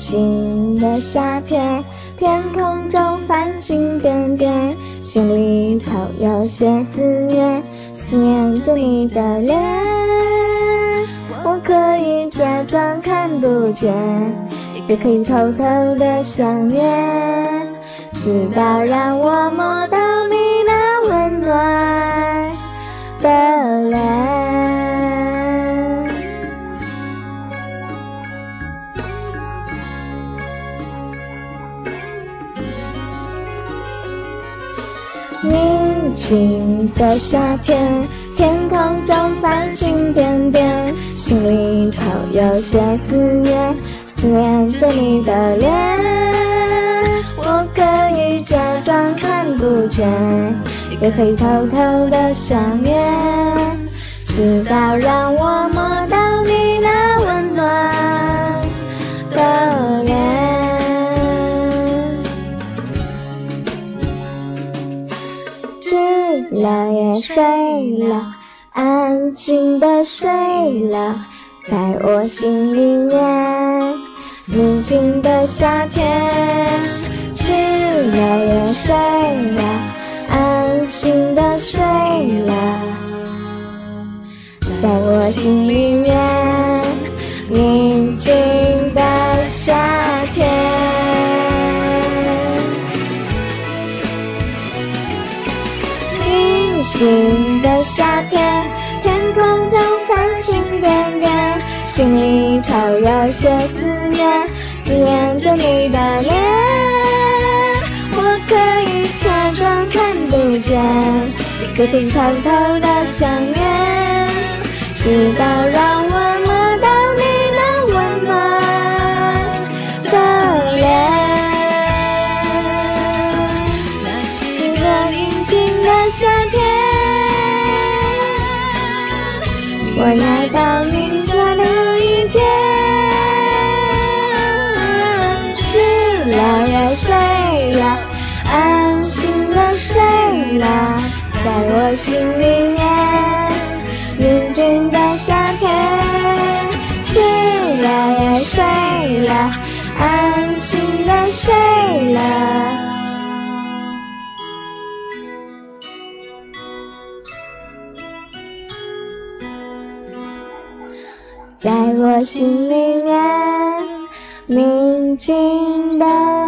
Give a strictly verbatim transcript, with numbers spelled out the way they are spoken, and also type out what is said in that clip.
静的夏天，天空中繁星点点，心里头有些思念，思念着你的脸。我可以假装看不见，也可以偷偷的想念，直到让我摸到你那温暖的脸。宁静的夏天，天空中繁星点点，心里头有些思念，思念着你的脸。我可以假装看不见，也可以偷偷的想念，直到让我摸到你那温暖的脸。知了也睡了，安静的睡了，在我心里面。宁静的夏天，知了也睡了，安静的睡了，在我心里面。宁静的夏天，宁静的夏天，天空中繁星点点，心里头有些思念，思念着你的脸。我可以假装看不见，也可以偷偷的想念，直到让我摸到你那温暖的脸。那是一个宁静的夏天，我来到你家的一天。知了也睡了，安心的睡了，在我心里面。宁静的夏天，知了也睡了，安心的睡了，在我心里面。宁静的